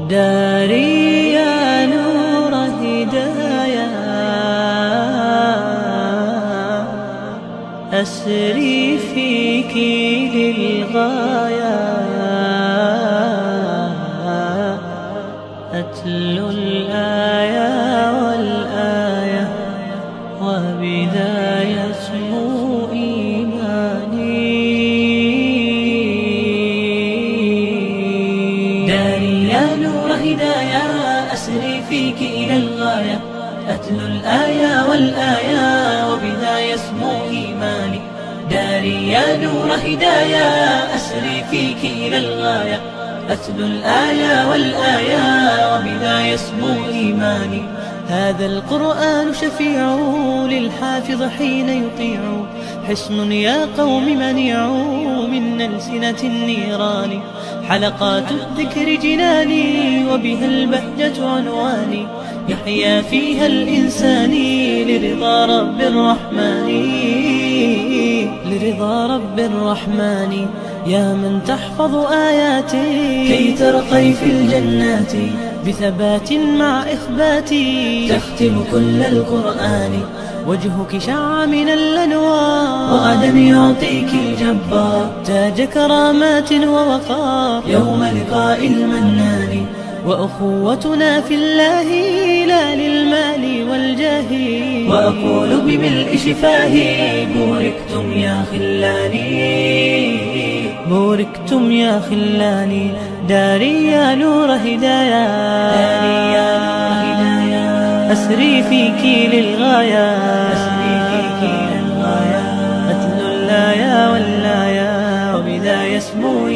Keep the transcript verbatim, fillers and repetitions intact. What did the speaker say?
داري يا نور هدايا أسري فيك للغاية أتلو الآية والآية وبذا يسمو إيماني. داري يا نور هدايا أسري فيك إلى الغاية أتلو الآية والآية وبذا يسمو إيماني. داري يا نور هدايا أسري فيك إلى الغاية أتلو الآية والآية وبذا يسمو إيماني. هذا القرآن شفيع للحافظ حين يطيع حصن يا قوم منيع من ألسنة النيران. حلقات الذكر جناني وبها البهجة عنواني يحيا فيها الإنسان لرضا رب الرحمن لرضا رب الرحمن. يا من تحفظ آياتي كي ترقي في الجنات بثبات مع إخباتي تختم كل القرآن. وجهك شع من الأنوار وغدا يعطيك الجبار تاج كرامات ووقار يوم لقاء المنان. وأخوتنا في الله لا للمال والجاه وأقول بملء شفاهي بوركتم يا خلاني بوركتم يا خلاني. داري يا نور هدايا أسري فيك للغاية أتلو الآية والآية وبذا يسمو